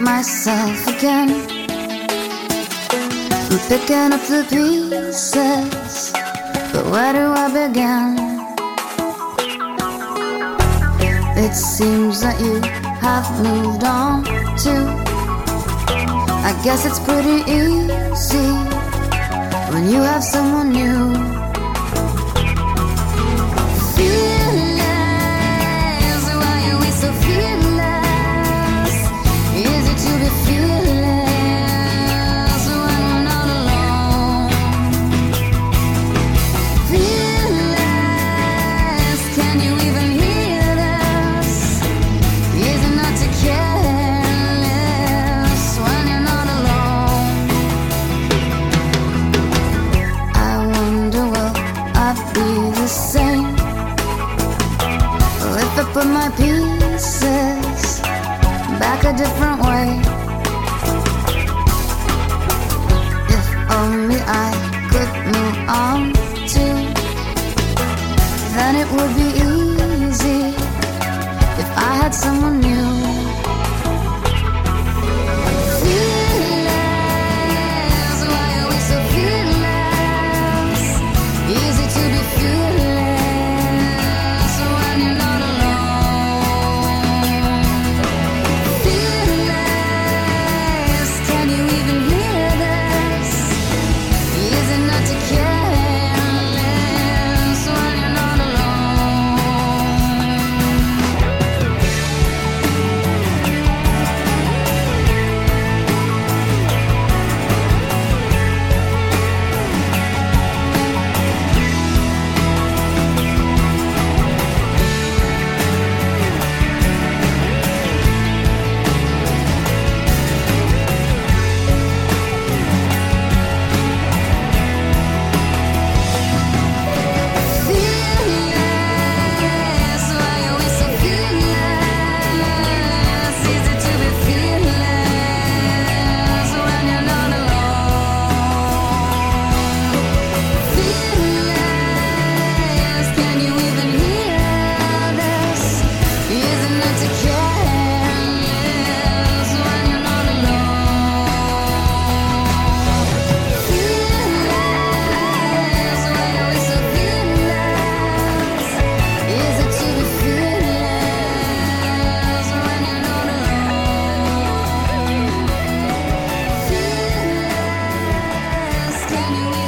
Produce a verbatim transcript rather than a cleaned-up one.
myself again. I'm picking up the pieces, but where do I begin? It seems that you have moved on too. I guess it's pretty easy when you have someone new. Fearless, why are we so fearless? Is it to be fearless when we're not alone? Fearless, can you even hear this? Is it not to careless when you're not alone? I wonder, will I be the same if I put my pieces back a different way? If only I could move on too, then it would be easy if I had someone new. Fearless, why are we so fearless? Easy to be fearless when you're not alone. Fearless, can you even hear this? Is it not to careless when you're not alone? Fearless, why are we so fearless? Easy to be fearless when you're not alone. Fearless, can you even hear this? Is it not to careless when you're not alone? Fearless, why are we so fearless? Is it to be fearless when you're not alone? Fearless, can you